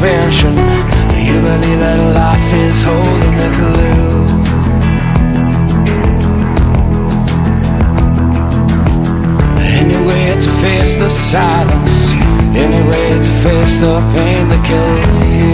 invention? Do you believe that life is holding the clue? Any way to face the silence, any way to face the pain that kills you.